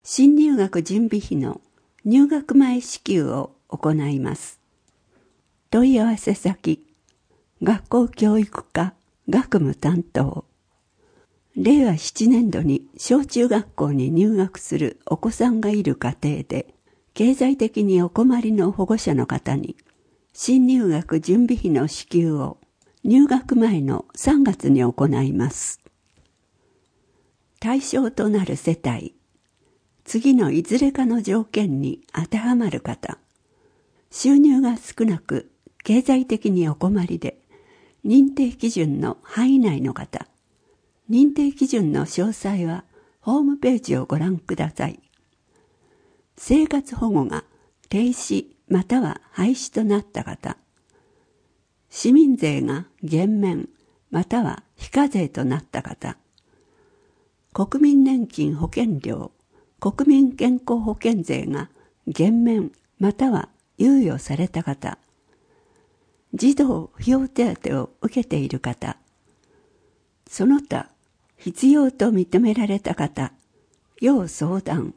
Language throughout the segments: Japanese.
新入学準備費の入学前支給を行います。問い合わせ先、学校教育課学務担当。令和7年度に小中学校に入学するお子さんがいる家庭で、経済的にお困りの保護者の方に、新入学準備費の支給を入学前の3月に行います。対象となる世帯、次のいずれかの条件に当てはまる方、収入が少なく経済的にお困りで、認定基準の範囲内の方、認定基準の詳細はホームページをご覧ください。生活保護が停止または廃止となった方、市民税が減免または非課税となった方、国民年金保険料、国民健康保険税が減免または猶予された方、児童扶養手当を受けている方、その他必要と認められた方、要相談。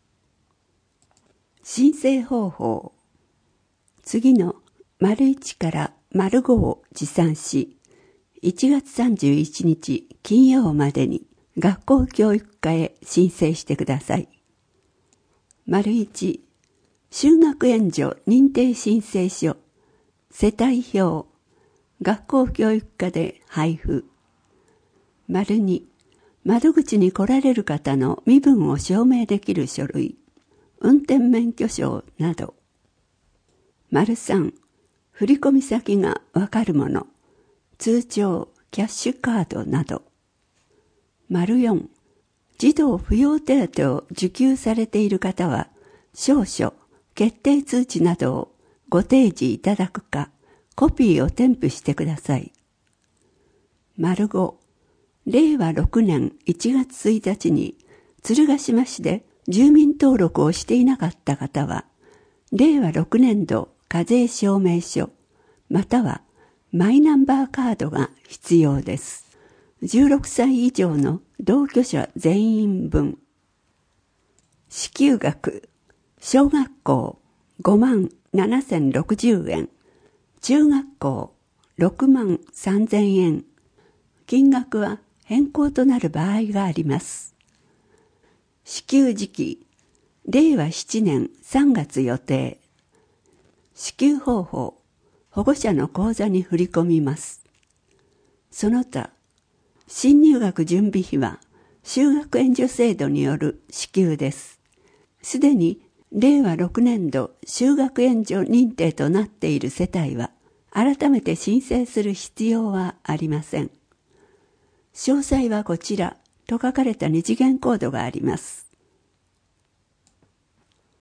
申請方法。次の丸1から丸5を持参し、1月31日金曜までに学校教育課へ申請してください。丸1、就学援助認定申請書、世帯表、学校教育課で配布。丸2、窓口に来られる方の身分を証明できる書類、運転免許証など。丸3、振込先がわかるもの、通帳、キャッシュカードなど。丸4、児童扶養手当を受給されている方は、証書、決定通知などをご提示いただくか、コピーを添付してください。丸5、令和6年1月1日に鶴ヶ島市で住民登録をしていなかった方は、令和6年度課税証明書、またはマイナンバーカードが必要です。16歳以上の同居者全員分。支給額、小学校57,060円、中学校63,000円。金額は変更となる場合があります。支給時期、令和7年3月予定。支給方法、保護者の口座に振り込みます。その他、新入学準備費は就学援助制度による支給です。すでに令和6年度就学援助認定となっている世帯は、改めて申請する必要はありません。詳細はこちらと書かれた二次元コードがあります。